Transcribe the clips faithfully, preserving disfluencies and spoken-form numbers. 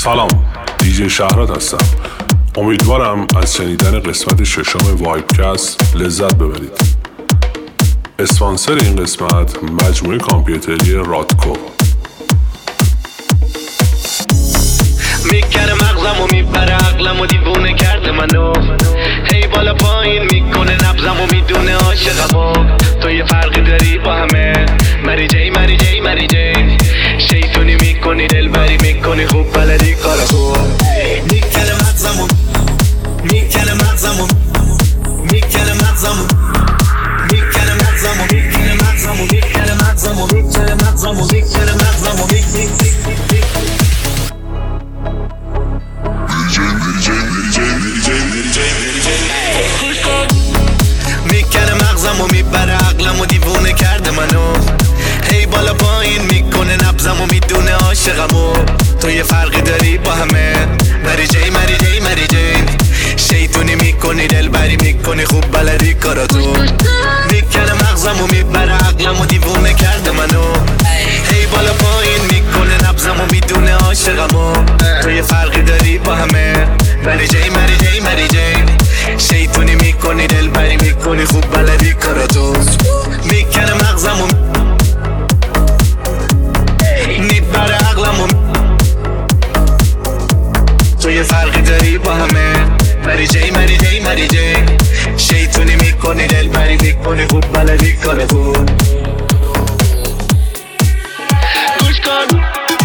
سلام، دیجی شهرات هستم. امیدوارم از شنیدن قسمت ششم وایبکست لذت ببرید. اسپانسر این قسمت مجموعه کامپیوتری رادکو. میکنه مغزمو میبره عقلمو دیوونه کرده منو، هی بالا پایین میکنه نبضمو میدونه عاشقمو. تو یه فرقی داری با همه، مری جی مری جی مری جی. شیطونی میکنی دلبری میکنی خوب بلدی کارا خوب. میکنه مغزمو میکنه مغزمو میکنه مغزمو میکنه مغزمو میکنه مغزمو میکنه مغزمو میکنه مغزمو میکنه مغزمو میکنه مغزمو میبره عقلمو دیوونه کرده منو، هی بالا پایین میکنه نبضمو میدونه عاشقمو. تو یه فرقی داری با همه، مری جی مری جی مری جی. شیطونی میکنی دلبری میکنی خوب بلدی کاراتو. میکنه مغزمو میبره عقلمو دیوونه کرده منو، هی بالا پایین میکنه نبضمو میدونه عاشقمو. تو یه فرقی داری با همه، مری جی مری جی مری جی. شیطونی میکنی دلبری میکنی خوب بلدی کاراتو. میکنه مغزمو میبره عقلمو، تو یه فرقی داری با همه، مری جی مری جی مری جی. شیطونی میکنی دلبری میکنی خوب بلدی کاراتو. گوش کن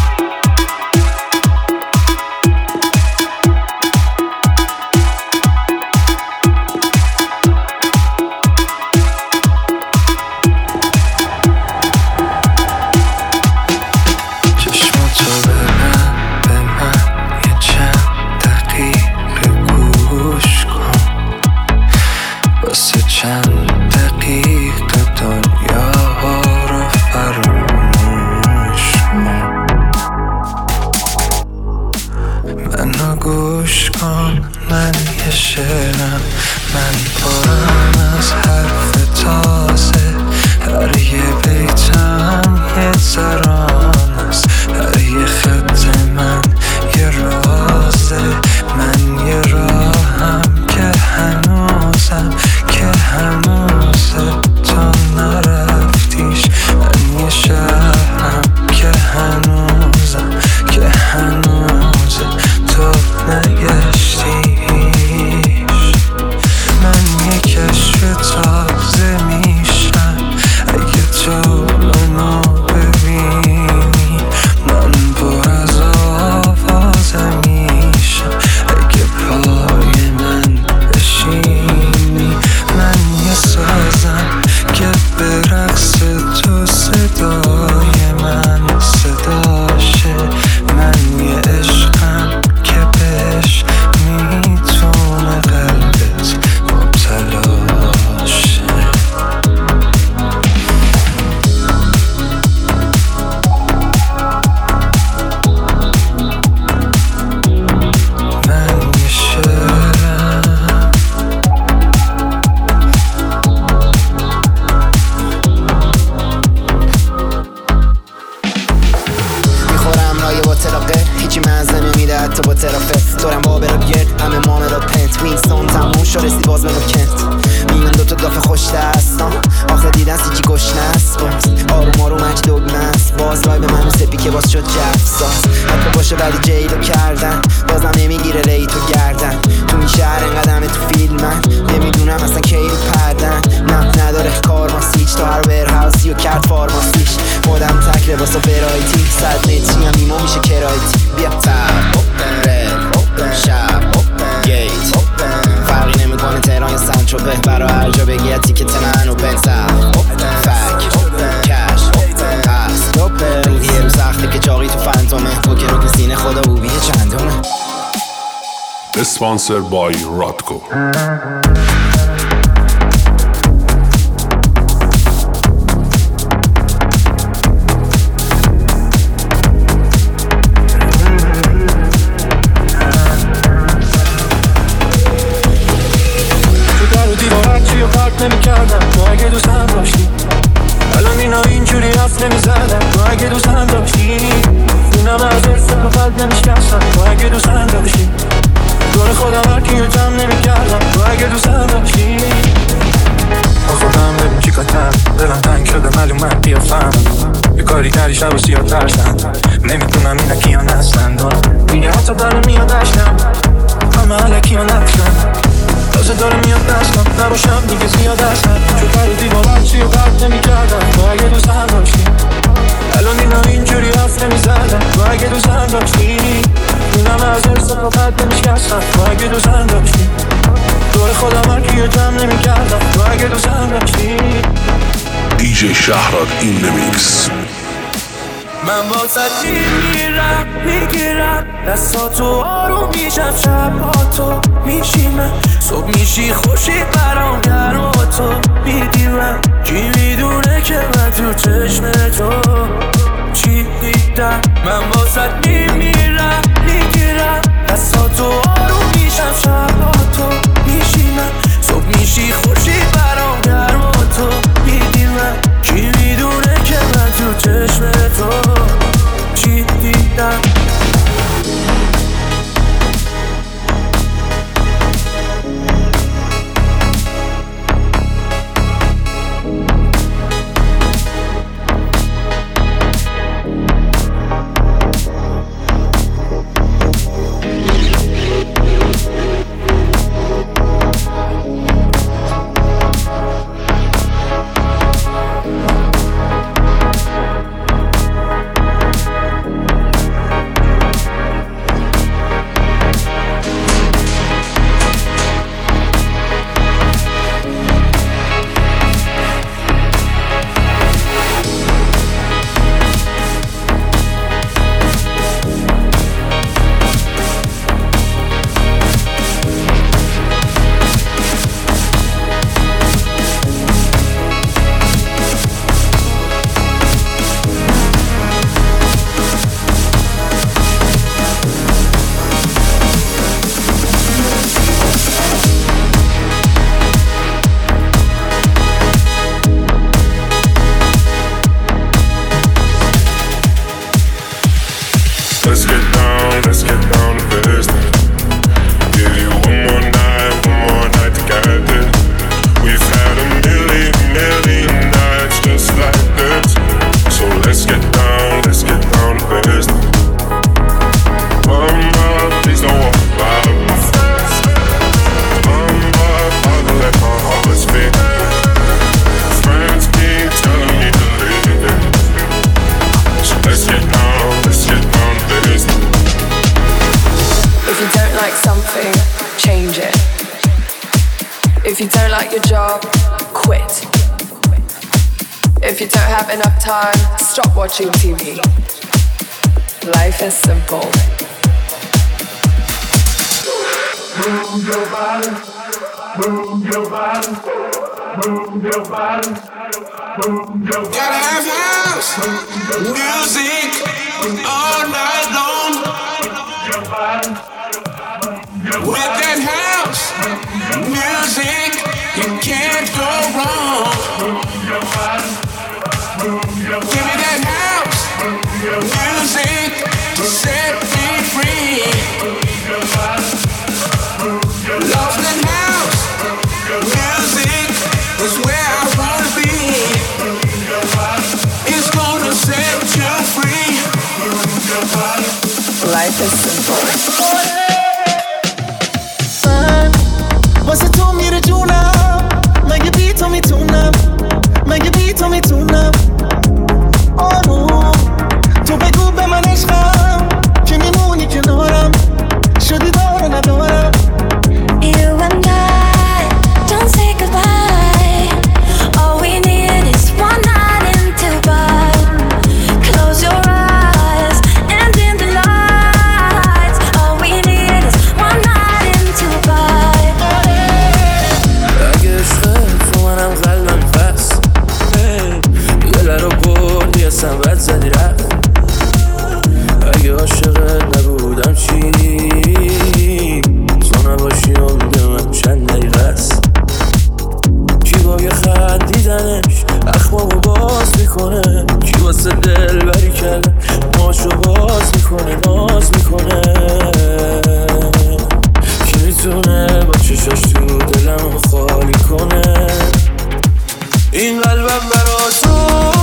Sponsored by Radko. نمی کردم تو اگه دوستم داشتی، الان اینا اینجوری حرف نمی زدم تو اگه دوستم داشتی. دونم از ارسه تو قلب نمی شکستم تو اگه معلومت بیا فهم یه کاری کردی شب و سیاه ترسن نمیدونم اینا کیان هستن میگه حتی داره میاد اشکم همه علکی ها نفشن تازه داره میاد دستم نباشم دیگه زیاد هستن چون در و دیوارم سی و قرد نمی کردم تو اگه دوست هم داشتی الان اینا اینجوری حرف نمی زدن تو اگه دوست هم داشتی اینم از ارز فقط نمی شکستم تو اگه دوست هم داشتی دور خودم هرکی رو جمع نمی کردم تو اگه دوست هم داشتی. دیجی شهراد این نمیکس. من با ست میمیرم میگیرم دستاتو آروم میشم شب با تو میشینم صبح میشی خوشی برام گرم با تو میدیرم کی میدونه که من تو چشم تو چی دیدم. من با ست میمیرم میگیرم دستاتو آروم میشم شب با تو میشینم صبح میشی خوشی برام گرم با تو میدیرم کی میدونه که من تو چشم تو چی دیدم. Let's get down, let's get down to business. Give you one more night, one more night to get it. We've had a million, million nights just like this. So let's get down, let's get down to business. Mama, please don't walk by. Mama, I'll let my heart speak. Friends keep telling me to leave it. So let's get down, let's get down. If you don't like something, change it. If you don't like your job, quit. If you don't have enough time, stop watching T V. Life is simple. Move your body, move your body, move your body, move your body. Gotta have house music all night long. With that house music, you can't go wrong. Give me that house music to set me free. Lost in house music is where I wanna be. It's gonna set you free. Life is simple. واسه تو میره جونم مگه بی تو میتونم مگه بی تو میتونم آروم تو بگو به من عشقم که میمونی کنارم شدی داره ندارم. You and I don't say goodbye. All we need is one night in Dubai. Close your eyes and dim the lights. All we need is one night in Dubai. اگه عشقت تو منم قلبم پس دل رو بردی اصلا بد زدی رفت. اگه عاشقت نبودم چی تو نباشی امید من چند دقیقه است. کی با یه خط دیدنش اخمامو باز میکنه کی واسه دل بری کرده ماشو باز میکنه ناز میکنه کی میتونه با چشاش تو دلمو خالی کنه. این قلبم برا تو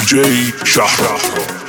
دیجی شهرام.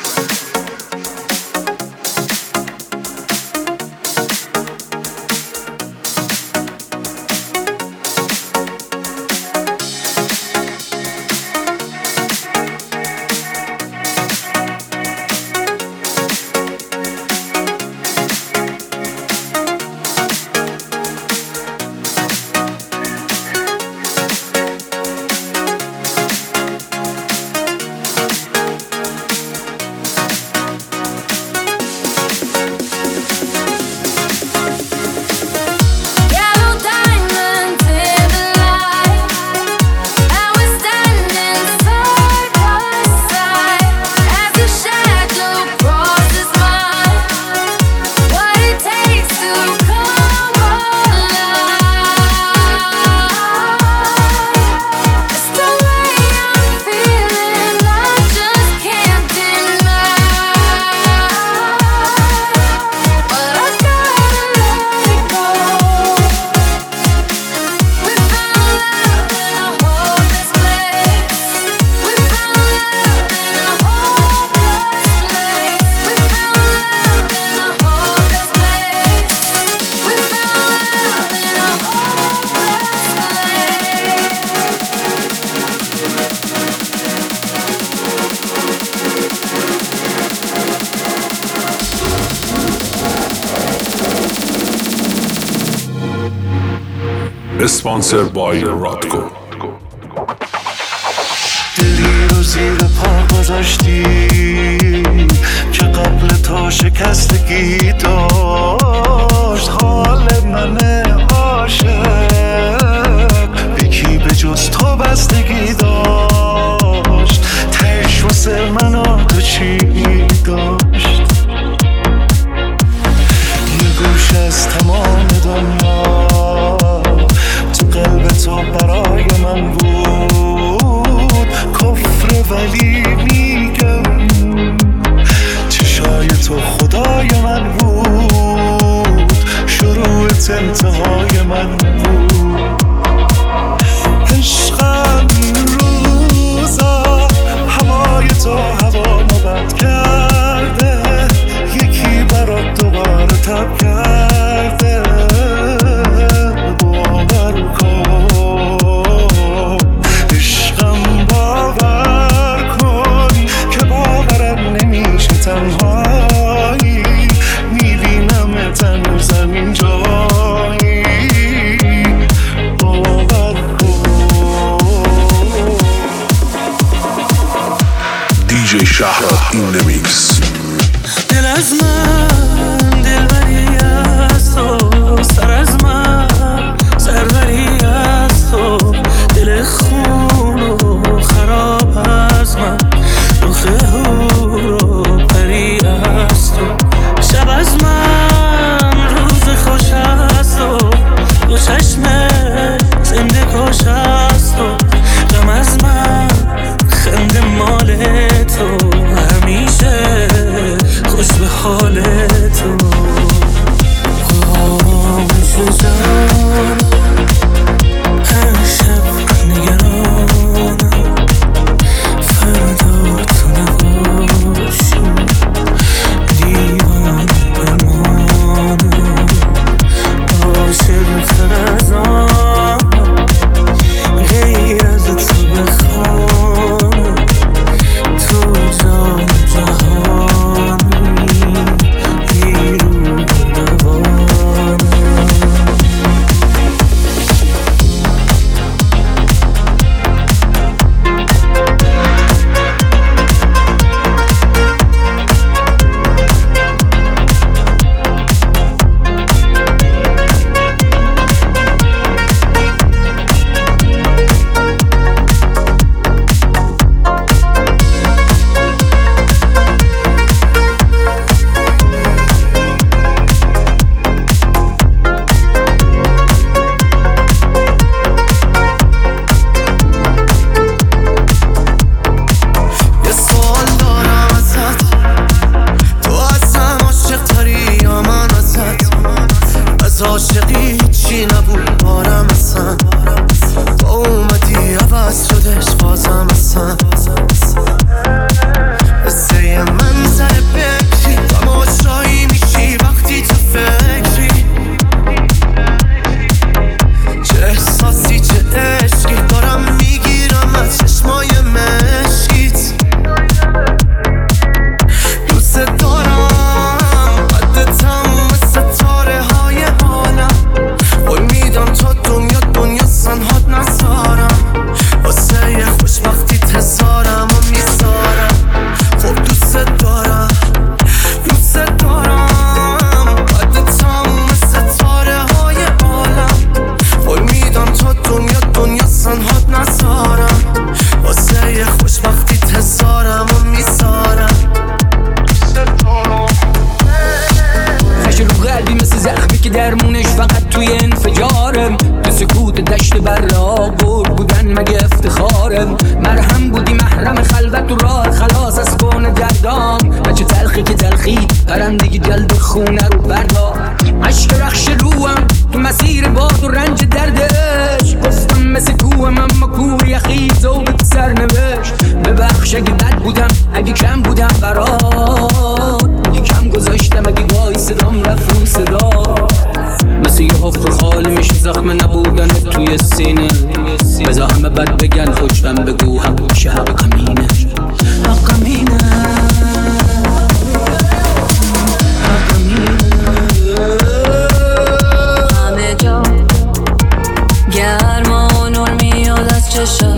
اسپانسر بای رادکو. دلی رو زیر پا گذاشتی که قبل تا شکستگی داشت حال من عاشق یکی به جز تو بستگی داشت تهش واسه من و تو چی داشت یه گوش از تمام دنیا قلب تو برای من بود کفر ولی میگم چشای تو خدای من بود شروعت انتهای من بود عشقم این روزا هوای تو هوا مبد کرده یکی برات دوباره تب کرده تنهایی میبینم تن زمین جایی باور کن دیجی شهرام این نمیکس. دل از من دلبری از تو سر از من سربری از تو دل خون و خراب از من روخه هورو پری از تو شب از من روز خوش از تو دو چشم زنده کش از تو غم از من خنده مال تو همیشه خوش به حال تو برات نسارم، واسه یه خوشبختی تزارم و میسارم. خش رو قلبی مثل زخمی که درمونش فقط توی انفجارم. تو سکوت دشت برابر بودن مگه افتخارم. مرهم بودی محرم خلوت و راه خلاص از کون دردام. بچه تلخی که تلخی پرندگی جلد خونه رو بردار. عشق رخش روم تو مسیر باد و رنج دردش. گفتم مثل کوهم اما کوه یخی زوبت سرنوشت. ببخش اگه بد بودم اگه کم بودم برات. اگه کم گذاشتم اگه گاهی صدام رفت رو صدا. مثل یه حفر خالی میشه زخم نبودن توی سینه. بذار همه بد بگن خوشبم بگو حق میشه حق همینه. حق همینه حق همینه. همه جا گرما و نور میاد از چشم.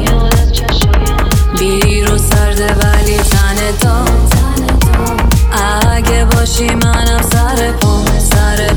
بیرون سرده ولی تنه تا. اگه باشی منم سر پام سر